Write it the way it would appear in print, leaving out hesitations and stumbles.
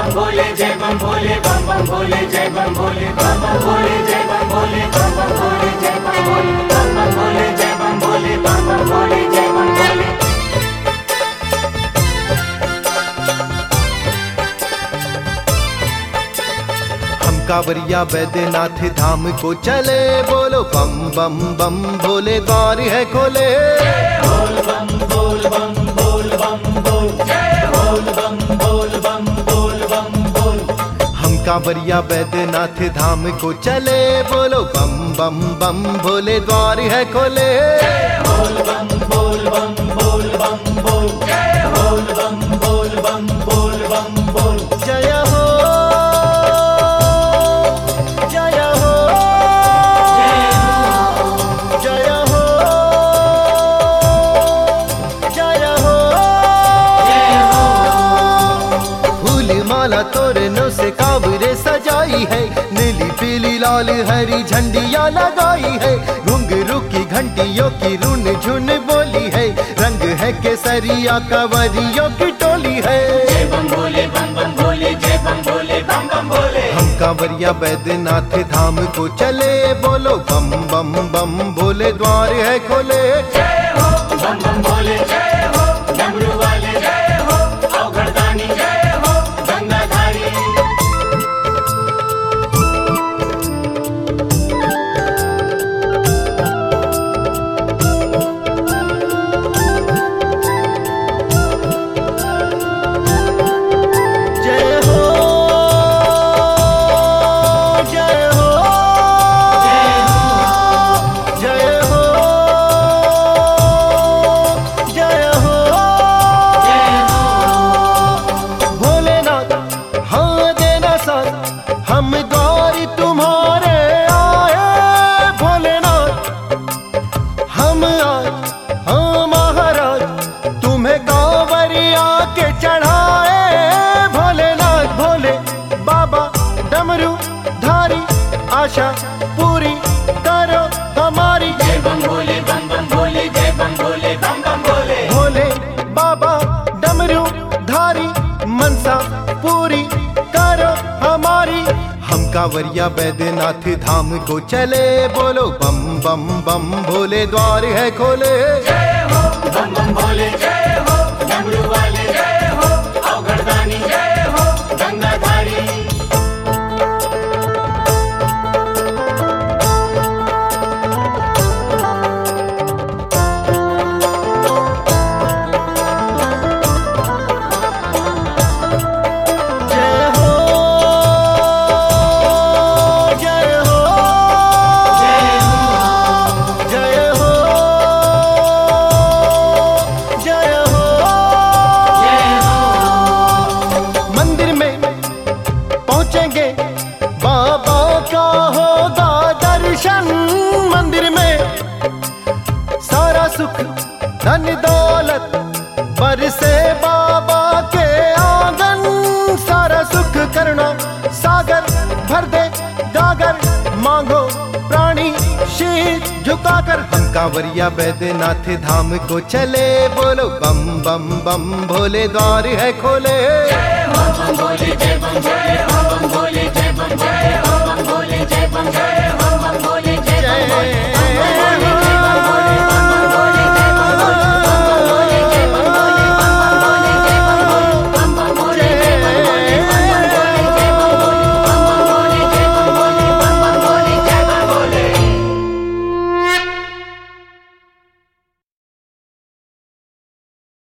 बम भोले जय बम भोले बम बम भोले जय बम भोले बम बम भोले जय बम भोले बम बम भोले जय बम भोले बम बम भोले जय बम भोले बम बम भोले जय बम भोले। हम कांवरिया बैद्यनाथ धाम को चले, बोलो बम बम बम भोले द्वार है खोले। बोल बम बोल बम बोल बम बोल जय बोल बम बोल बम बोल बम बोल। हम कांवरिया बैद्यनाथ धाम को चले, बोलो बम बम बम भोले द्वार है खोले। बोल बम बोल बम बोल बम बोल जय बोल बम बोल बम बोल बम बोल। जय हो जय हो जय हो जय हो जय हो। फूल माला तोरणों से कांवरे सजाई है, नीली पीली लाल हरी झंडियाँ लगाई है। घुंघरू की घंटियों की रुन झुन बोली है, रंग है केसरिया कांवरियों की टोली है। जय बम भोले बम बम भोले जय बम भोले बम बम भोले। हम कांवरिया बैद्यनाथ धाम को चले, बोलो बम बम बम भोले द्वार है खोले। जय हो बम बम भोले जय हो डमरू वाले जय हो अवघड़दानी जय हो गंगाधारी। जय हो जय हो जय हो जय हो जय हो। भोलेनाथ हाँ देना साथ, हम द्वार तुम्हारे आए। भोलेनाथ हम आज हाँ महाराज तुम्हें कांवरिया के चढ़ाए। भोलेनाथ भोले बाबा डमरू धारी, आशा पूरी करो हमारी। जय बम भोले बम बम भोले जय बम भोले बम बम भोले। भोले बाबा डमरू धारी, मनसा पूरी करो हमारी। हम कांवरिया बैद्यनाथ धाम को चले, बोलो बम बम बम भोले द्वार है खोले। जय हो बम बम भोले जय हो डमरू वाले जय हो अवघड़दानी जय हो गंगाधारी। जय हो जय हो जय हो जय हो जय हो। मंदिर में पहुंचेंगे बाबा का होगा दर्शन। मंदिर में सारा सुख धन दौलत बरसे बाबा के आंगन। सारा सुख करुणा सागर भर दे गागर, मांगो प्राणी शीश झुकाकर। हम कांवरिया बैद्यनाथ धाम को चले, बोलो बम बम बम भोले द्वार है खोले। जय हो बम भोले जय